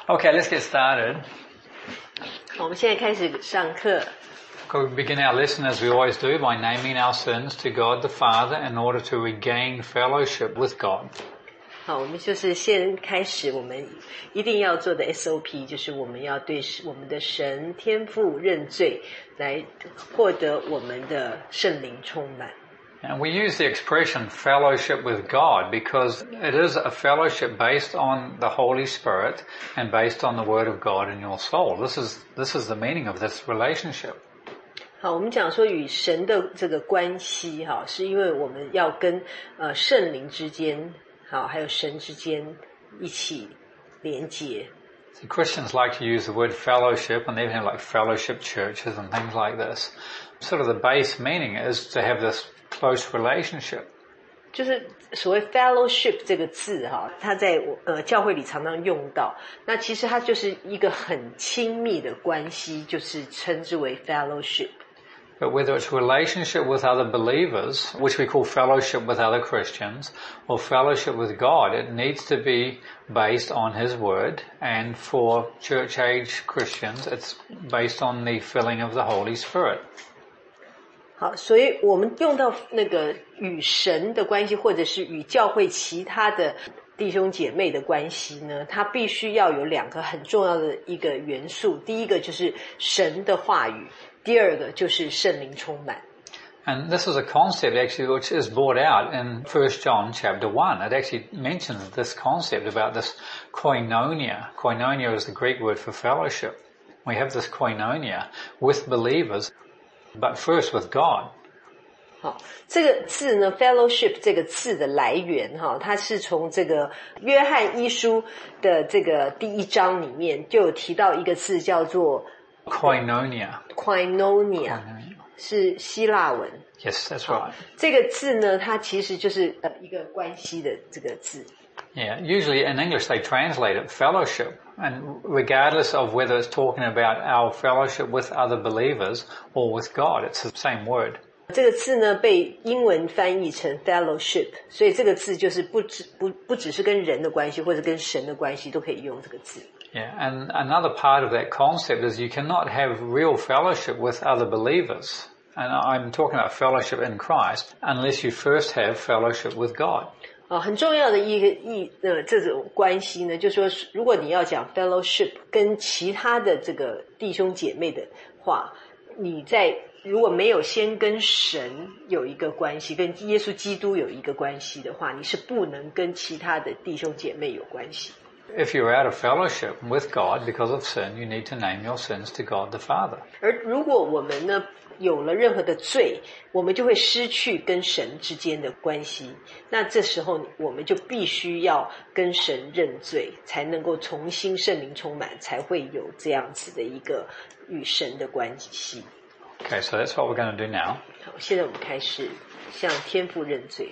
Okay, let's get started. 好，我们现在开始上课。 We begin our lesson as we always do by naming our sins to God the Father in order to regain fellowship with God. 好，我们就是先开始我们一定要做的 SOP， 就是我们要对我们的神天父认罪，来获得我们的圣灵充满。 And we use the expression fellowship with God because it is a fellowship based on the Holy Spirit and based on the Word of God in your soul. This is the meaning of this relationship. 好，我们讲说与神的这个关系，哈，是因为我们要跟圣灵之间，好，还有神之间一起连结。 So Christians like to use the word fellowship, and they even have like fellowship churches and things like this. Sort of the base meaning is to have this close relationship. 就是所谓 fellowship 这个字哈，它在教会里常常用到。那其实它就是一个很亲密的关系，就是称之为 fellowship。 But whether it's relationship with other believers, which we call fellowship with other Christians, or fellowship with God, it needs to be based on His Word. And for church-age Christians, it's based on the filling of the Holy Spirit. 好，所以我们用到那个与神的关系，或者是与教会其他的弟兄姐妹的关系呢，它必须要有两个很重要的一个元素。第一个就是神的话语，第二个就是圣灵充满。 And this is a concept actually which is brought out in 1 John chapter 1. It actually mentions this concept about this koinonia. Koinonia is the Greek word for fellowship. We have this koinonia with believers, but first with God. 好，这个字呢 fellowship 这个字的来源哈，它是从这个约翰一书的这个第1章里面就有提到一个字叫做 Koinonia. Koinonia 是希腊文。 Yes, that's right. 这个字呢，它其实就是一个关系的这个字。 Yeah, usually in English they translate it fellowship, and regardless of whether it's talking about our fellowship with other believers or with God, it's the same word. 这个字呢被英文翻译成 fellowship， 所以这个字就是不只是跟人的关系或者跟神的关系都可以用这个字。 Yeah, and another part of that concept is you cannot have real fellowship with other believers, and I'm talking about fellowship in Christ, unless you first have fellowship with God. 很重要的这种关系呢，就是说如果你要讲 fellowship 跟其他的这个弟兄姐妹的话，你如果没有先跟神有一个关系，跟耶稣基督有一个关系的话，你是不能跟其他的弟兄姐妹有关系。 If you're out of fellowship with God because of sin, you need to name your sins to God the Father. 而如果我们呢有了任何的罪，我们就会失去跟神之间的关系。那这时候我们就必须要跟神认罪，才能够重新圣灵充满，才会有这样子的一个与神的关系。 Okay, so that's what we're going to do now. 好，现在我们开始向天父认罪。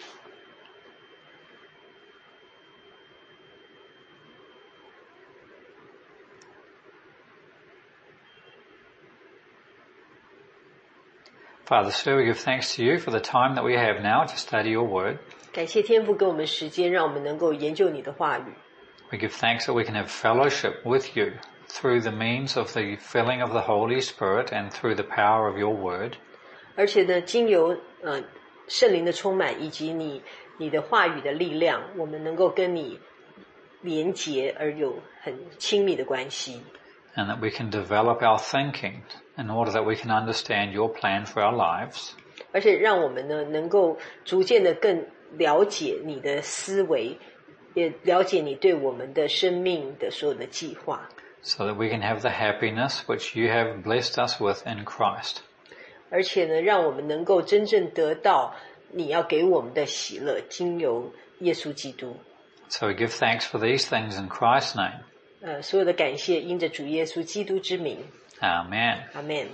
Father, Sir, we give thanks to you for the time that we have now to study your word. 感谢天父给我们时间，让我们能够研究你的话语。 We give thanks that we can have fellowship with you through the means of the filling of the Holy Spirit and through the power of your word. 而且呢，经由圣灵的充满以及你的话语的力量，我们能够跟你连结而有很亲密的关系。 And that we can develop our thinking in order that we can understand your plan for our lives. 而且让我们呢能够逐渐的更了解你的思维，也了解你对我们的生命的所有的计划。 So that we can have the happiness which you have blessed us with in Christ. 而且呢，让我们能够真正得到你要给我们的喜乐，经由耶稣基督。 So we give thanks for these things in Christ's name. 所有的感谢因着主耶稣基督之名。 Amen. Amen.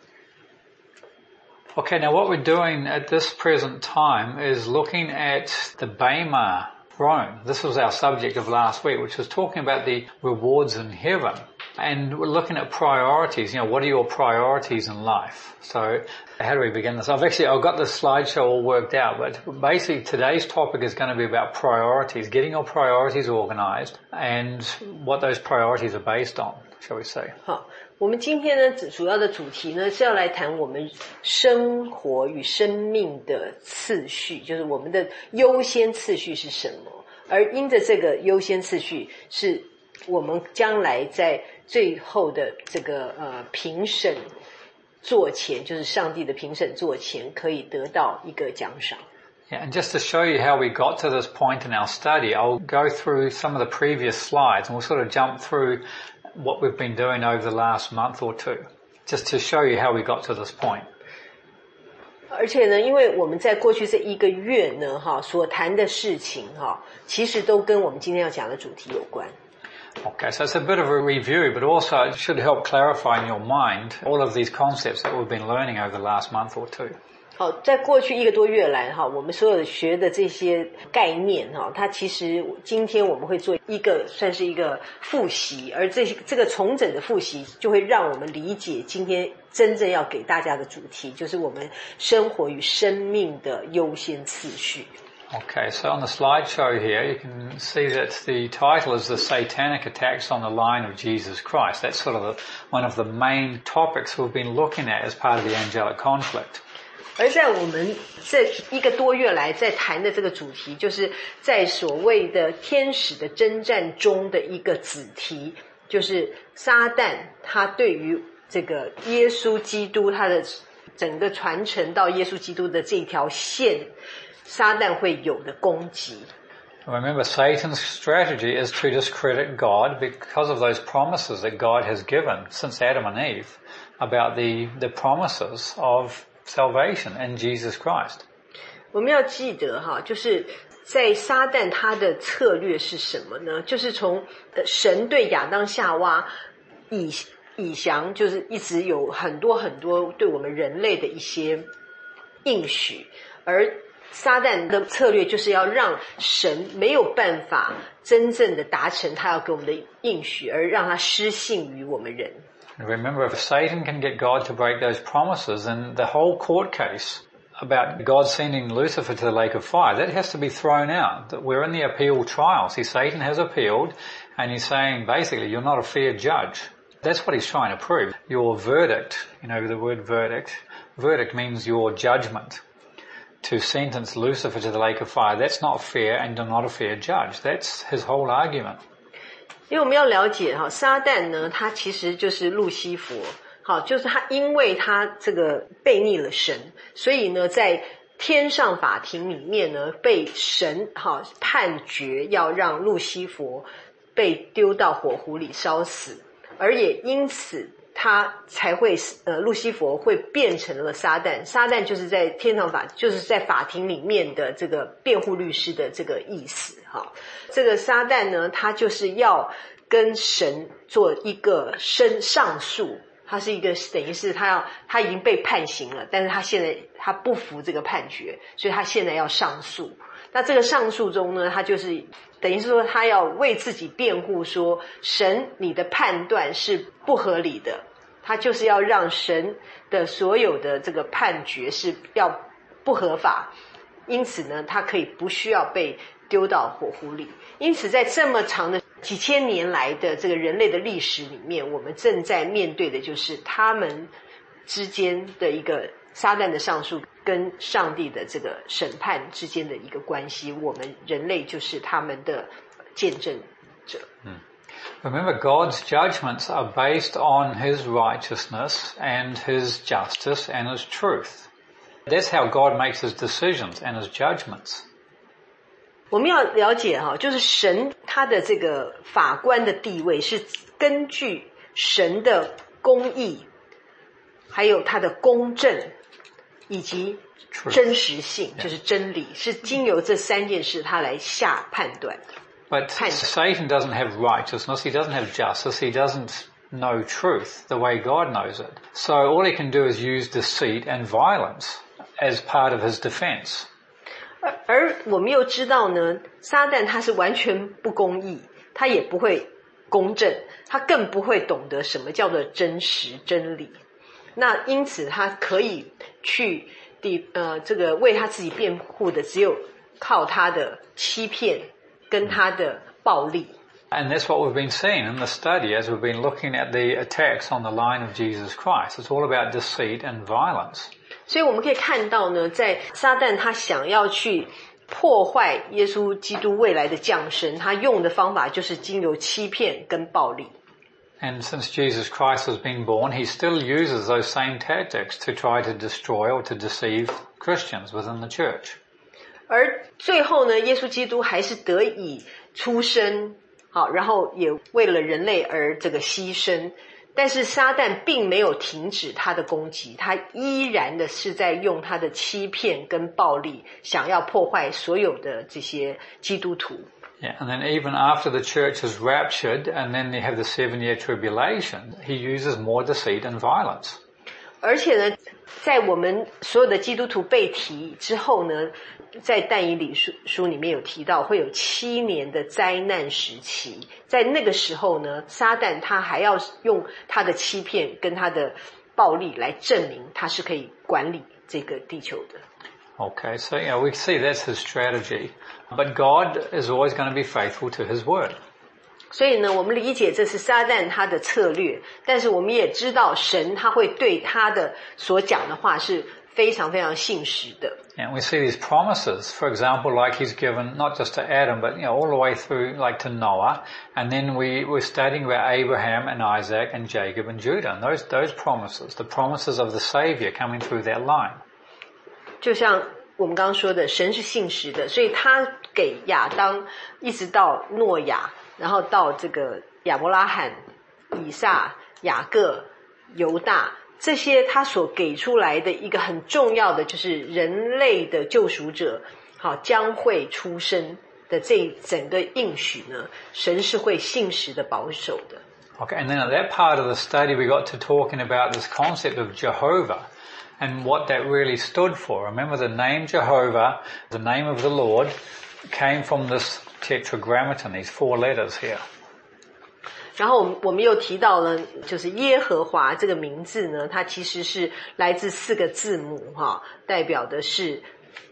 Okay, now what we're doing at this present time is looking at the Bema throne. This was our subject of last week, which was talking about the rewards in heaven. And we're looking at priorities. What are your priorities in life? So how do we begin this? I've got the slideshow all worked out, but basically today's topic is going to be about priorities, getting your priorities organized and what those priorities are based on, shall we say. 好，我们今天呢主要的主题呢是要来谈我们生活与生命的次序，就是我们的优先次序是什么，而因着这个优先次序是我们将来在最后的这个评审座前，就是上帝的评审座前可以得到一个奖赏。 Yeah, and just to show you how we got to this point in our study, I'll go through some of the previous slides and we'll sort of jump through what we've been doing over the last month or two, just to show you how we got to this point. 而且呢，因为我们在过去这一个月呢，所谈的事情其实都跟我们今天要讲的主题有关。 Okay, so it's a bit of a review, but also it should help clarify in your mind all of these concepts that we've been learning over the last month or two. 好，在过去一个多月来我们所有学的这些概念它其实今天我们会做一个算是一个复习，而这个重整的复习就会让我们理解今天真正要给大家的主题，就是我们生活与生命的优先次序。 Okay, so on the slideshow here, you can see that the title is The Satanic Attacks on the Line of Jesus Christ. That's sort of one of the main topics we've been looking at as part of the angelic conflict. 而在我们这一个多月来在谈的这个主题，就是在所谓的天使的征战中的一个子题，就是撒旦他对于这个耶稣基督他的整个传承到耶稣基督的这条线，撒旦会有的攻击。 Remember, Satan's strategy is to discredit God because of those promises that God has given since Adam and Eve about the promises of salvation in Jesus Christ. 我们要记得就是在撒旦他的策略是什么呢？就是从神对亚当夏娃以降，就是一直有很多很多对我们人类的一些应许，而撒旦的策略就是要让神没有办法真正的达成他要给我们的应许，而让他失信于我们人。 Remember, if Satan can get God to break those promises, then the whole court case about God sending Lucifer to the lake of fire, that has to be thrown out. That we're in the appeal trial. See, Satan has appealed and he's saying basically you're not a fair judge. That's what he's trying to prove. Your verdict, the word verdict. Verdict means your judgment. To sentence Lucifer to the lake of fire, that's not fair and you're not a fair judge. That's his whole argument. 因为我们要了解撒旦呢，他其实就是路西弗，就是他因为他这个悖逆了神，所以呢在天上法庭里面呢被神判决要让路西弗被丢到火湖里烧死，而也因此他才会路西弗会变成了撒旦。撒旦就是在天堂法，就是在法庭里面的这个辩护律师的这个意思这个撒旦呢，他就是要跟神做一个上诉，他是一个等于是他已经被判刑了，但是他现在他不服这个判决，所以他现在要上诉。那这个上诉中呢，他就是等于是说他要为自己辩护，说神你的判断是不合理的，他就是要让神的所有的这个判决是要不合法，因此呢他可以不需要被丢到火湖里。因此在这么长的几千年来的这个人类的历史里面，我们正在面对的就是他们之间的一个撒旦的上诉跟上帝的这个审判之间的一个关系，我们人类就是他们的见证者。 Remember, God's judgments are based on His righteousness and His justice and His truth. That's how God makes His decisions and His judgments. 我们要了解就是神他的这个法官的地位是根据神的公义，还有他的公正以及真实性，就是真理，是经由这三件事他来下判断。 But Satan doesn't have righteousness, he doesn't have justice, he doesn't know truth the way God knows it. So all he can do is use deceit and violence as part of his defense. 而我们又知道呢，撒旦他是完全不公义，他也不会公正，他更不会懂得什么叫做真实真理。那因此他可以去这个为他自己辩护的，只有靠他的欺骗跟他的暴力。 And that's what we've been seeing in the study as we've been looking at the attacks on the line of Jesus Christ. It's all about deceit and violence. 所以我们可以看到呢，在撒旦他想要去破坏耶稣基督未来的降生，他用的方法就是经由欺骗跟暴力。 And since Jesus Christ has been born, he still uses those same tactics to try to destroy or to deceive Christians within the church. 而最后呢，耶稣基督还是得以出生，好，然后也为了人类而这个牺牲。但是撒旦并没有停止他的攻击，他依然的是在用他的欺骗跟暴力，想要破坏所有的这些基督徒。 Yeah, and then even after the church is raptured, and then they have the 7-year tribulation, he uses more deceit and violence. 而且呢，在我们所有的基督徒被提之后呢，在但以理书里面有提到会有7年的灾难时期，在那个时候呢，撒旦他还要用他的欺骗跟他的暴力来证明他是可以管理这个地球的。 Okay, so we see that's his strategy. But God is always going to be faithful to his word. 所以呢，我们理解这是撒旦他的策略，但是我们也知道神他会对他的所讲的话是非常非常信实的。 And we see these promises, for example, like he's given not just to Adam, but all the way through, like to Noah. And then we're studying about Abraham and Isaac and Jacob and Judah. And those promises, the promises of the Savior coming through that line. 就像我们刚刚说的，神是信实的，所以他给亚当一直到诺亚，然后到这个亚伯拉罕、以撒、雅各、犹大，这些他所给出来的一个很重要的就是人类的救赎者好将会出生的这整个应许呢，神是会信实的保守的。 Okay, and then at that part of the study we got to talking about this concept of Jehovah and what that really stood for. Remember the name Jehovah, the name of the Lord, came from this tetragrammaton, these 4 letters here. 然后我们又提到了就是耶和华这个名字呢，它其实是来自4个字母代表的是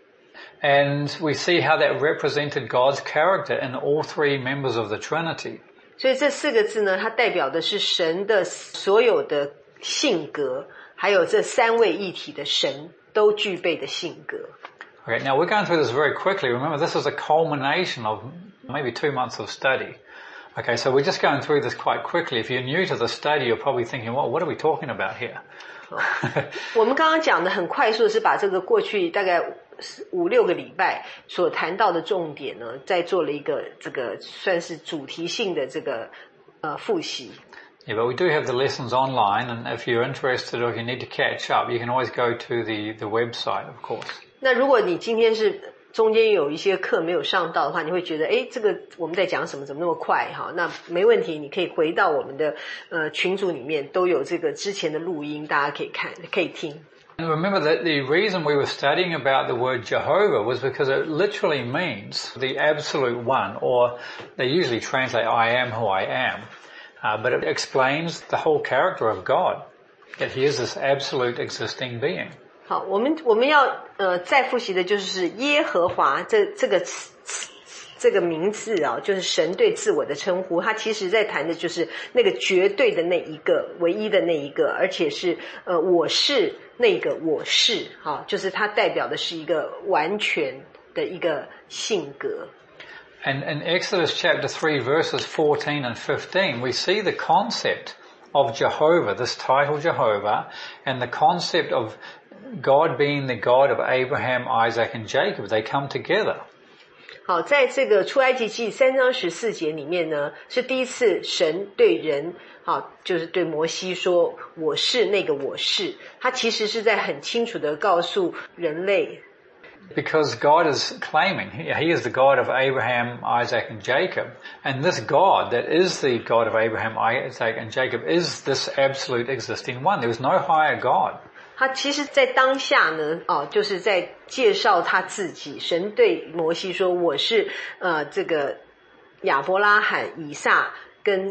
And we see how that represented God's character in all 3 members of the Trinity. 所以这4个字呢，它代表的是神的所有的性格，还有这3位一体的神都具备的性格。 Okay, now we're going through this very quickly. Remember, this is a culmination of maybe 2 months of study. Okay, so we're just going through this quite quickly. If you're new to the study, you're probably thinking, well, what are we talking about here? 我们刚刚讲的很快速的是把这个过去大概5-6个礼拜所谈到的重点呢，再做了一个这个算是主题性的这个复习。 Yeah, but we do have the lessons online, and if you're interested or if you need to catch up, you can always go to the website, of course. 那如果你今天是中间有一些课没有上到的话，你会觉得这个我们在讲什么怎么那么快那没问题，你可以回到我们的群组里面，都有这个之前的录音，大家可以看可以听。 And remember that the reason we were studying about the word Jehovah was because it literally means the absolute one, or they usually translate I am who I am, but it explains the whole character of God, that he is this absolute existing being. 好，我们要再复习的就是耶和华这个名字就是神对自我的称呼，他其实在谈的就是那个绝对的那一个，唯一的那一个，而且是我是那个我是，就是它代表的是一个完全的一个性格。 And in Exodus chapter 3 verses 14 and 15, we see the concept of Jehovah, this title Jehovah, and the concept of God being the God of Abraham, Isaac, and Jacob. They come together. 好，在这个出埃及记3章14节里面呢，是第一次神对人，就是对摩西说我是那个我是，他其实是在很清楚的告诉人类。 Because God is claiming he is the God of Abraham, Isaac, and Jacob. And this God that is the God of Abraham, Isaac, and Jacob is this absolute existing one. There is no higher God. 他其实在当下呢，就是在介绍他自己。神对摩西说我是这个亚伯拉罕、以撒跟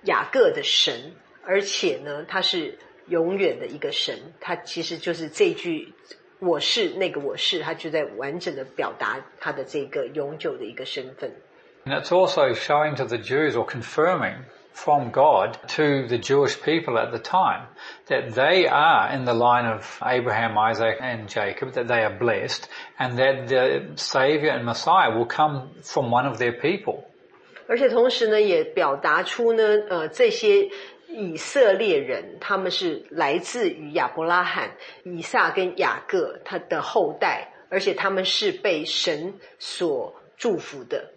雅各的神，而且呢他是永远的一个神，他其实就是这句我是那个我是，他就在完整的表达他的这个永久的一个身份。 And it's also showing to the Jews, or confirming from God to the Jewish people at the time, that they are in the line of Abraham, Isaac and Jacob, that they are blessed, and that the Savior and Messiah will come from one of their people. 而且同时呢也表达出呢这些以色列人他们是来自于亚伯拉罕、以撒跟雅各他的后代，而且他们是被神所祝福的。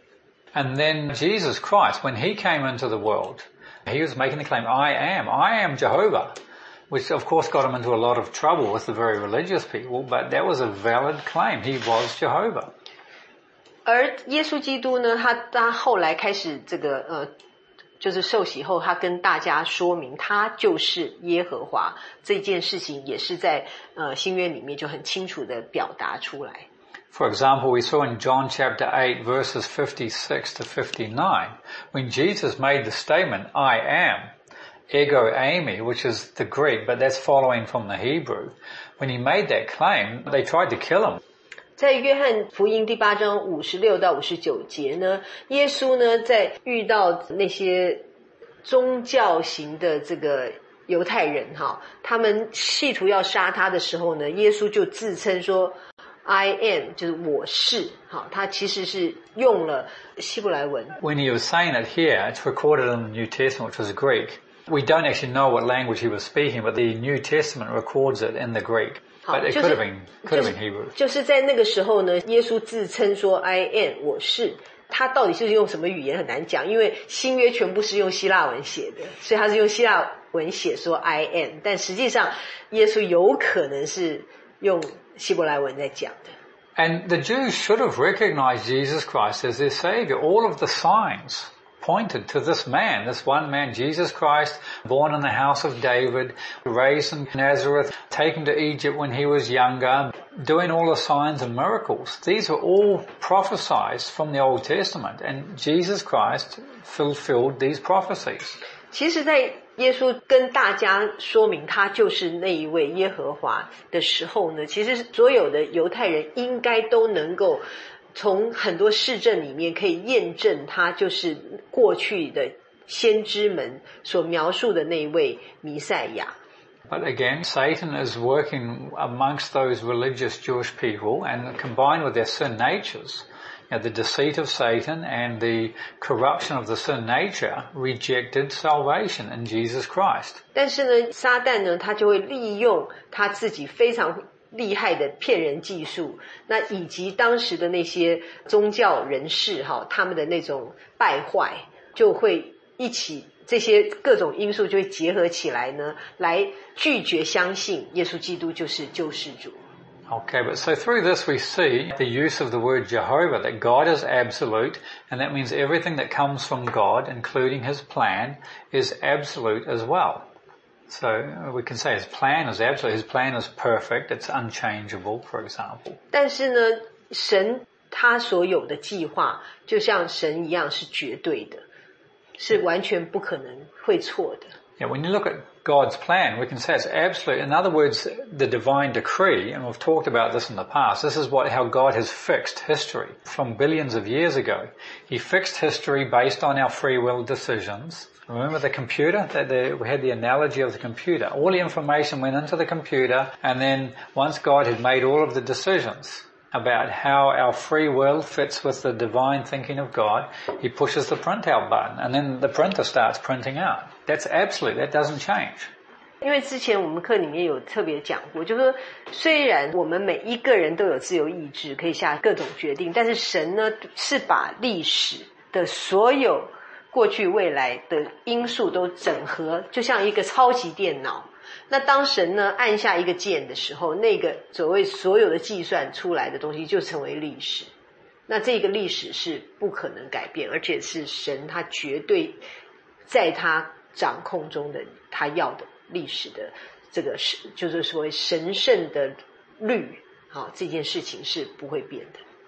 And then Jesus Christ, when he came into the world, he was making the claim, I am Jehovah, which of course got him into a lot of trouble with the very religious people, but that was a valid claim. He was Jehovah. 而耶稣基督呢，他后来开始这个就是受洗后，他跟大家说明他就是耶和华，这件事情也是在新约里面就很清楚的表达出来。 For example, we saw in John chapter 8 verses 56 to 59, when Jesus made the statement, I am, ego eimi, which is the Greek, but that's following from the Hebrew. When he made that claim, they tried to kill him. 在约翰福音第8章56到59节呢，耶稣呢在遇到那些宗教型的这个犹太人他们企图要杀他的时候呢，耶稣就自称说I am, 就是我是，他其实是用了希伯来文。 When he was saying it here, it's recorded in the New Testament, which was Greek. We don't actually know what language he was speaking, but the New Testament records it in the Greek. But it could have been Hebrew. 就是在那个时候呢，耶稣自称说 I am, 我是。他到底是用什么语言很难讲，因为新约全部是用希腊文写的，所以他是用希腊文写说 I am， 但实际上耶稣有可能是用希伯来文在讲的。 And the Jews should have recognized Jesus Christ as their Savior. All of the signs pointed to this man, this one man, Jesus Christ, born in the house of David, raised in Nazareth, taken to Egypt when he was younger, doing all the signs and miracles. These were all prophesied from the Old Testament, and Jesus Christ fulfilled these prophecies. 其实在耶稣跟大家说明他就是那一位耶和华的时候呢，其实所有的犹太人应该都能够从很多事证里面可以验证他就是过去的先知们所描述的那一位弥赛亚。 But again, Satan is working amongst those religious Jewish people, and combined with their sin natures, the deceit of Satan and the corruption of the sin nature rejected salvation in Jesus Christ. 但是呢，撒旦呢，他就会利用他自己非常厉害的骗人技术，那以及当时的那些宗教人士他们的那种败坏，就会一起这些各种因素就会结合起来呢，来拒绝相信耶稣基督就是救世主。 Okay, but so through this we see the use of the word Jehovah, that God is absolute, and that means everything that comes from God, including His plan, is absolute as well. So we can say His plan is absolute, His plan is perfect, it's unchangeable, for example. 但是呢，神他所有的计划，就像神一样是绝对的，是完全不可能会错的。 Yeah, when you look at God's plan, we can say it's absolute. In other words, the divine decree, and we've talked about this in the past, this is how God has fixed history from billions of years ago. He fixed history based on our free will decisions. Remember the computer? We had the analogy of the computer. All the information went into the computer, and then once God had made all of the decisions about how our free will fits with the divine thinking of God, He pushes the printout button, and then the printer starts printing out. That's absolute. That doesn't change. 因为之前我们课里面有特别讲过，就是说虽然我们每一个人都有自由意志，可以下各种决定，但是神呢是把历史的所有过去未来的因素都整合，就像一个超级电脑。那当神呢按下一个键的时候，那个所谓所有的计算出来的东西就成为历史。那这个历史是不可能改变，而且是神他绝对在他掌控中的他要的历史的这个就是所谓神圣的律，这件事情是不会变的。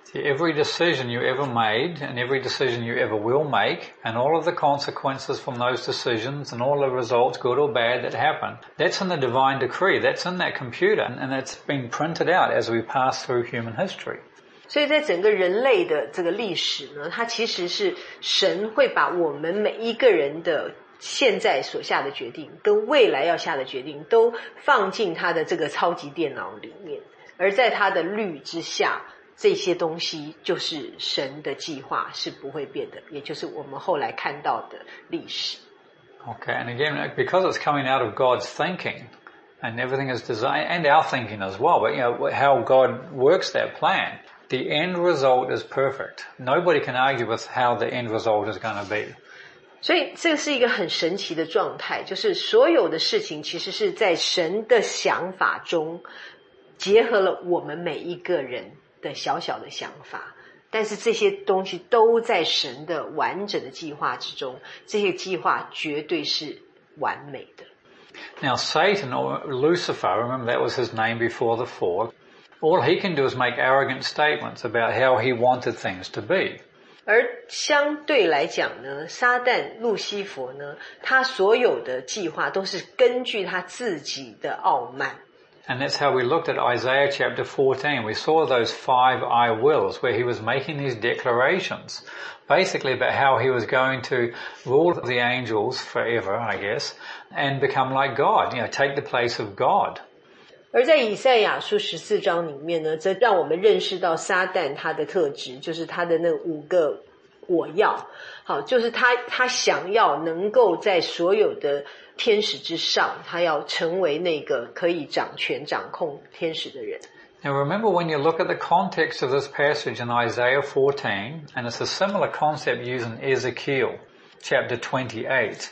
See, every decision you ever made and every decision you ever will make and all of the consequences from those decisions and all the results, good or bad, that happen, that's in the divine decree. That's in that computer and it's been printed out as we pass through human history. 所以在整个人类的这个历史呢，它其实是神会把我们每一个人的现在所下的决定跟未来要下的决定都放进他的这个超级电脑里面，而在他的律之下，这些东西就是神的计划是不会变的，也就是我们后来看到的历史。 Okay, and again, because it's coming out of God's thinking, and everything is designed, and our thinking as well, but how God works that plan, the end result is perfect. Nobody can argue with how the end result is going to be. 所以这是一个很神奇的状态，就是所有的事情其实是在神的想法中结合了我们每一个人的小小的想法，但是这些东西都在神的完整的计划之中，这些计划绝对是完美的。 Now Satan, or Lucifer, remember that was his name before the fall, all he can do is make arrogant statements about how he wanted things to be. 而相对来讲呢，撒旦路西佛呢，他所有的计划都是根据他自己的傲慢。 And that's how we looked at Isaiah chapter 14. We saw those 5 I wills where he was making these declarations, basically about how he was going to rule the angels forever, I guess, and become like God, take the place of God. 而在以赛亚书14章里面呢，则让我们认识到撒旦他的特质，就是他的那5个我要，好，就是他想要能够在所有的天使之上，他要成为那个可以掌权掌控天使的人。 Now remember when you look at the context of this passage in Isaiah 14, and it's a similar concept used in Ezekiel chapter 28.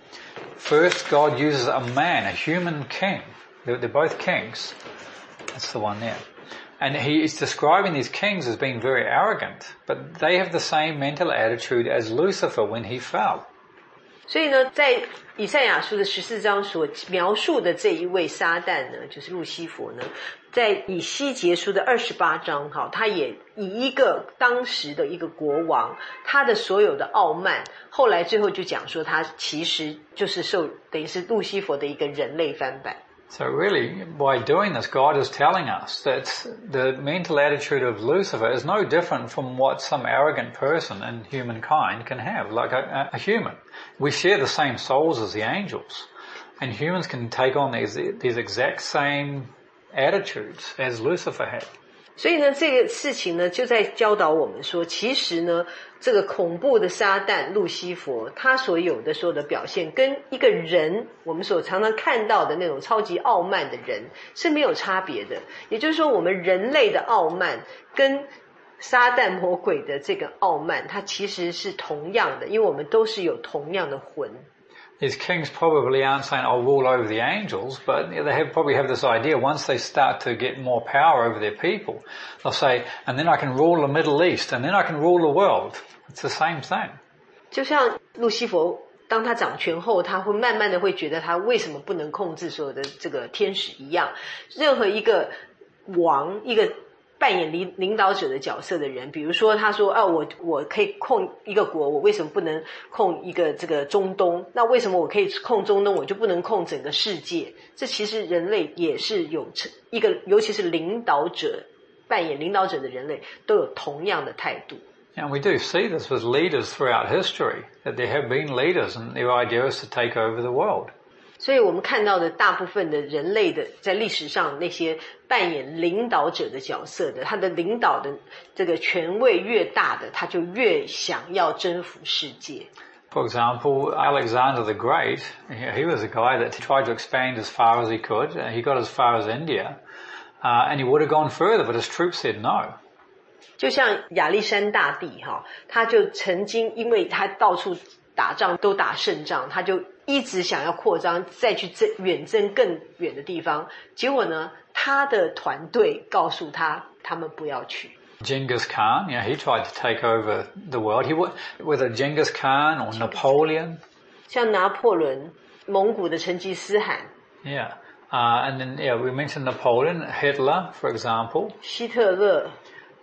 First, God uses a man, a human king. They're both kings. That's the one there. And he is describing these kings as being very arrogant, but they have the same mental attitude as Lucifer when he fell. 所以呢，在以赛亚书的14章所描述的这一位撒旦呢，就是路西佛呢，在以西结书的28章，他也以一个当时的一个国王，他的所有的傲慢，后来最后就讲说，他其实就是等于是路西佛的一个人类翻版。 So really, by doing this, God is telling us that the mental attitude of Lucifer is no different from what some arrogant person in humankind can have, like a human. We share the same souls as the angels, and humans can take on these exact same attitudes as Lucifer had. 所以呢，这个事情呢，就在教导我们说，其实呢，这个恐怖的撒旦路西佛，他所有的表现，跟一个人我们所常常看到的那种超级傲慢的人是没有差别的。也就是说，我们人类的傲慢跟撒旦魔鬼的这个傲慢，它其实是同样的，因为我们都是有同样的魂。 These kings probably aren't saying, I'll rule over the angels, but they probably have this idea, once they start to get more power over their people, they'll say, and then I can rule the Middle East, and then I can rule the world. It's the same thing. 就像路西佛，当他掌权后，他会慢慢的会觉得他为什么不能控制所有的这个天使一样，任何一个王，一个扮演领导者的角色的人，比如说他说我可以控一个国，我为什么不能控一个这个中东？那为什么我可以控中东，我就不能控整个世界？这其实人类也是有一个，尤其是领导者扮演领导者的人类都有同样的态度。 And we do see this with leaders throughout history, that there have been leaders and their idea is to take over the world. 所以我们看到的大部分的人类的在历史上那些扮演领导者的角色的，他的领导的这个权位越大的，他就越想要征服世界。 For example, Alexander the Great, he was a guy that tried to expand as far as he could. He got as far as India, and he would have gone further, but his troops said no. 就像亚历山大帝他就曾经因为他到处打仗都打胜仗，他就一直想要扩张，再去远征更远的地方。结果呢，他的团队告诉他们不要去。 Genghis Khan, he tried to take over the world. Whether Genghis Khan or Napoleon. 像拿破仑，蒙古的成吉思汗。 Yeah. And then, we mentioned Napoleon, Hitler, for example. 希特勒。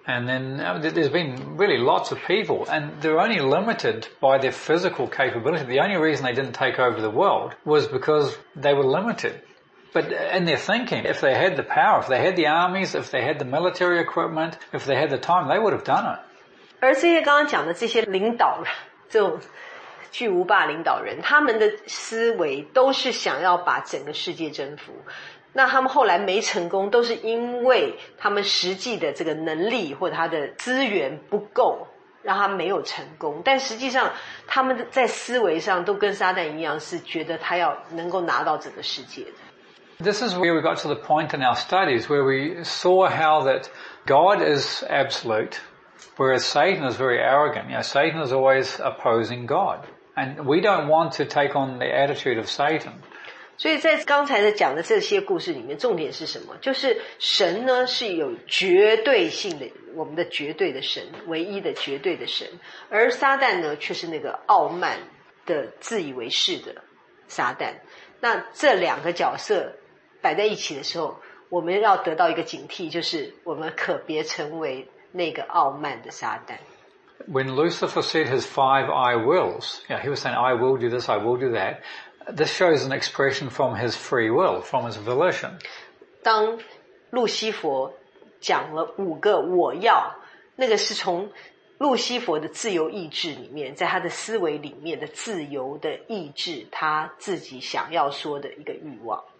And then there's been really lots of people, and they're only limited by their physical capability. The only reason they didn't take over the world was because they were limited. But in their thinking, if they had the power, if they had the armies, if they had the military equipment, if they had the time, they would have done it. 而这些刚刚讲的这些领导人，这种巨无霸领导人，他们的思维都是想要把整个世界征服。那他们后来没成功，都是因为他们实际的这个能力或者他的资源不够，让他没有成功。但实际上他们在思维上都跟撒旦一样，是觉得他要能够拿到整个世界的。 This is where we got to the point in our studies where we saw how that God is absolute, whereas Satan is very arrogant. Satan is always opposing God. And we don't want to take on the attitude of Satan. 所以在刚才的讲的这些故事里面，重点是什么？就是神呢是有绝对性的，我们的绝对的神，唯一的绝对的神，而撒旦呢却是那个傲慢的自以为是的撒旦。那这两个角色摆在一起的时候，我们要得到一个警惕，就是我们可别成为那个傲慢的撒旦。 When Lucifer said his 5 I wills, he was saying, I will do this, I will do that. This shows an expression from his free will, from his volition. 当路西佛讲了5个我要，那个是从路西佛的自由意志里面，在他的思维里面的自由的意志，他自己想要说的一个欲望。